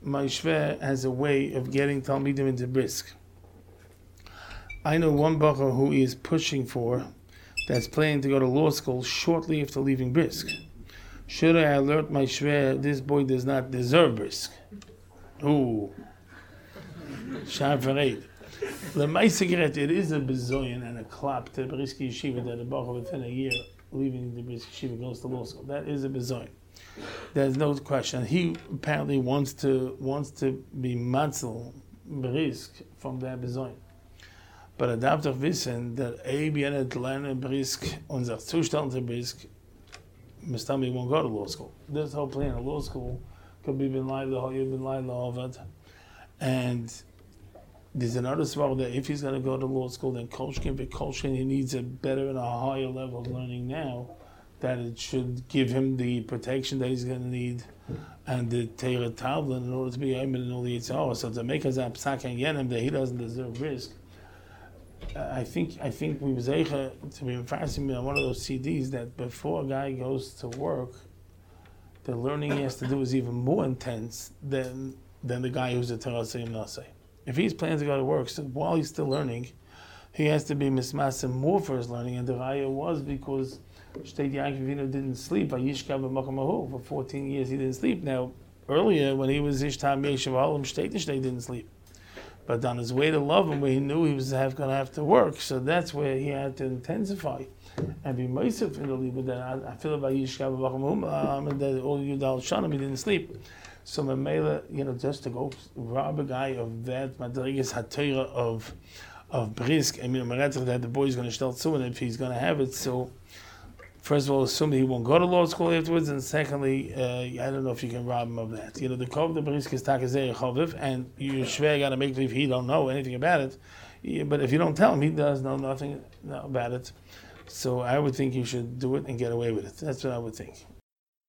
my shver has a way of getting Talmidim into brisk. I know one bacher who is pushing for, that's planning to go to law school shortly after leaving brisk. Should I alert my shver this boy does not deserve brisk? Ooh. Shavarade. The Meisegeret, it is a bezoyan and a clap to the brisk yeshiva that a bacher within a year leaving the brisk yeshiva goes to law school. That is a bezoyan. There's no question. He apparently wants to be matzel brisk from that bezoyan. But er darf doch wissen, that bienet lernen brisk und sich zustellen zu brisk, Mr. won't go to law school. This whole plan of law school could be ben laila ovad. And there's another swell that if he's going to go to law school, then Kolshkin, he needs a better and a higher level of learning now, that it should give him the protection that he's going to need and the Teira Tavlin in order to be able to know the Yitzhak. So to make us a psak and get him that he doesn't deserve risk, I think we was able to be enforcing on one of those CDs that before a guy goes to work, the learning he has to do is even more intense than the guy who's a Terasayim Nasei. If he's planning to go to work, so while he's still learning, he has to be mismasim more for his learning, and the raya was because Shteit Yaakov Avinu didn't sleep. For 14 years he didn't sleep. Now, earlier when he was Ishtam Yeshiv Halim, Shteit didn't sleep. But on his way to Lovim, where he knew he was going to have to work, so that's where he had to intensify and be meisif in the leave. That I feel about Yishkav and that all Yudal Shanim, he didn't sleep. So Mamela, just to go rob a guy of that Madrigas Hatira of brisk, that the boy's going to start soon if he's going to have it. So first of all, assume he won't go to law school afterwards, and secondly, I don't know if you can rob him of that. The kov the brisk is takazei choviv, and you shver got to make believe he don't know anything about it. But if you don't tell him, he does know nothing about it. So I would think you should do it and get away with it. That's what I would think.